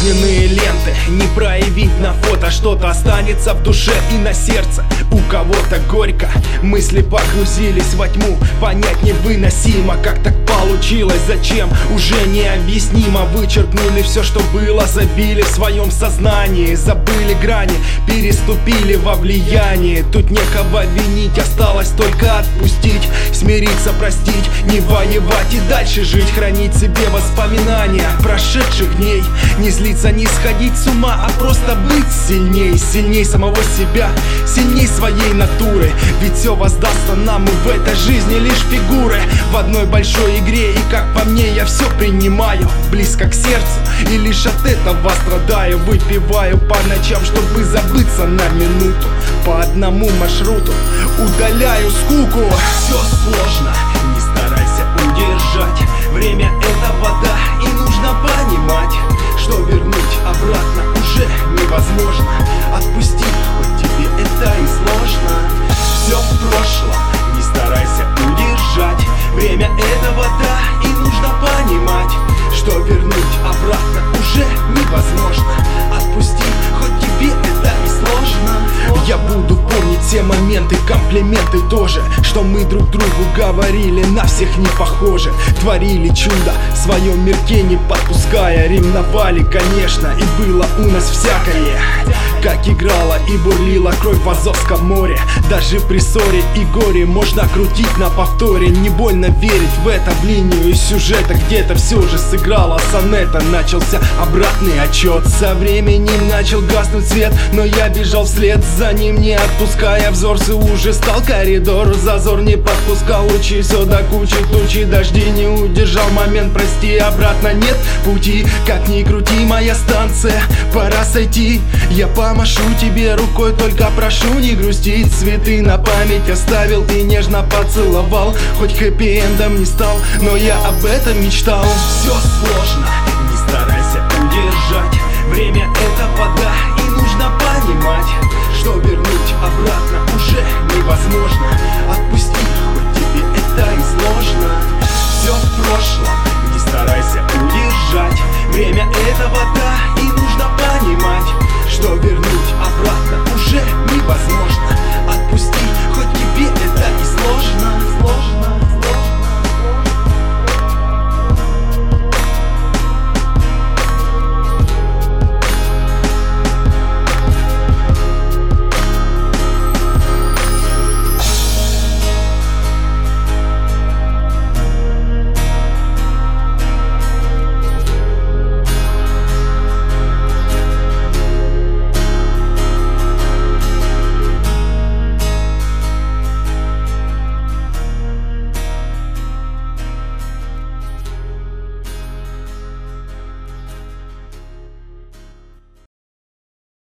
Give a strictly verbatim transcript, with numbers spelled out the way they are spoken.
жизненные ленты не проявить на фото, что-то останется в душе и на сердце. У кого-то горько, мысли погрузились во тьму, понять невыносимо, как так получилось, зачем, уже необъяснимо. Вычеркнули все, что было, забили в своем сознании, забыли грани, переступили во влияние. Тут некого винить, осталось только отпустить, смириться, простить, не воевать и дальше жить, хранить себе воспоминания прошедших дней, не злиться, не сходить с ума, а просто быть сильней, сильней самого себя, сильней своей натуры. Ведь все воздастся нам, и в этой жизни лишь фигуры в одной большой игре. И как по мне, я все принимаю близко к сердцу, и лишь от этого страдаю. Выпиваю по ночам, чтобы забыться на минуту, по одному маршруту удаляю скуку. Все сложно, не старайся удержать, время это вода, и нужно понимать, что вернуть обратно уже невозможно. Отпусти, хоть тебе это и сложно. Все в прошлом, не старайся удержать, время это вода, и нужно понимать, что вернуть обратно уже невозможно. Отпусти, хоть тебе это и сложно. Я буду помнить все моменты, комплименты тоже, что мы друг другу говорили, на всех не похожи. Творили чудо в своем мирке, не подпуская, ревновали, конечно, и было у нас всякое. Как играла и бурлила кровь в Азовском море, даже при ссоре и горе можно крутить на повторе. Не больно верить в это, в линию сюжета где-то все же сыграла сонета. Начался обратный отчет, со временем начал гаснуть свет, но я бежал вслед за ним, не отпуская взор. Все уже стал коридор, зазор не подпускал лучи, все до кучи тучи, дожди не удержал момент, прости, обратно нет пути. Как ни крути, моя станция, пора сойти. Я помашу тебе рукой, только прошу не грустить. Цветы на память оставил и нежно поцеловал, хоть хэппи-эндом не стал, но я об этом мечтал. Все сложно, не старайся удержать, время это вода, и нужно понимать, что вернуть обратно уже невозможно. Отпусти, хоть тебе это и сложно. Все в прошлом, не старайся удержать, время это вода, и нужно понимать,